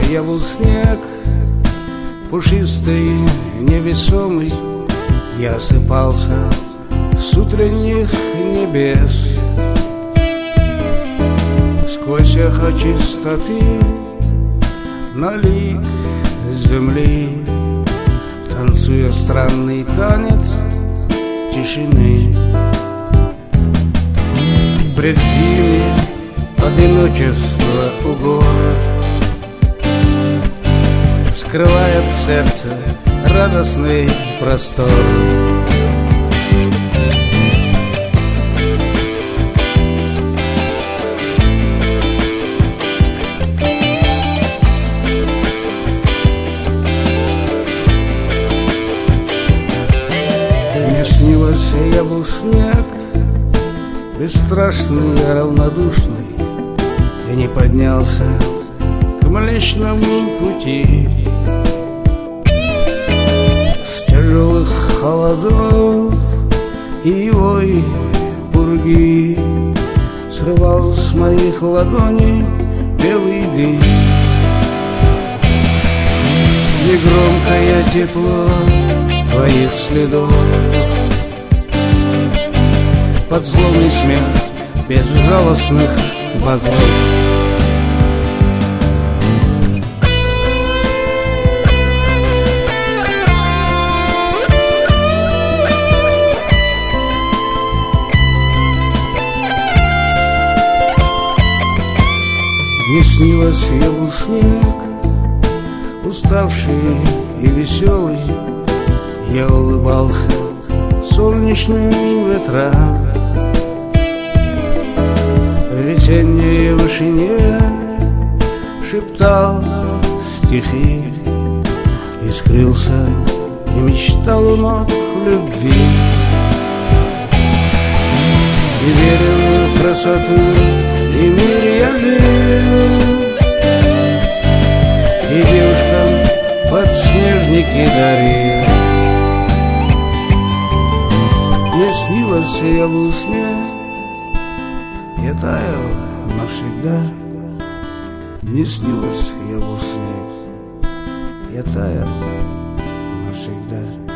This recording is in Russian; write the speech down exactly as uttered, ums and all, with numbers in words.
я был снег, пушистый, невесомый. Я осыпался с утренних небес. Сквозь эхо чистоты на лик земли, танцуя странный танец тишины. Пред зимой одиночество у гор скрывает в сердце радостный простор. Мне снилось, я был снег, бесстрашный и равнодушный. Я не поднялся к Млечному пути. С тяжелых холодов и вой пурги срывал с моих ладоней белый дым. Негромкое тепло твоих следов, под злобный смех безжалостных богов. Мне снилось, я был снег, уставший и веселый. Я улыбался солнечным ветрам. В весенней вышине шептал стихи и скрылся, и мечтал у ног любви. И верил в красоту, и мир я жил, и девушкам подснежники дарил. Мне снилось, я был снег, я таял навсегда. Мне снилось, я был снег, я таял навсегда.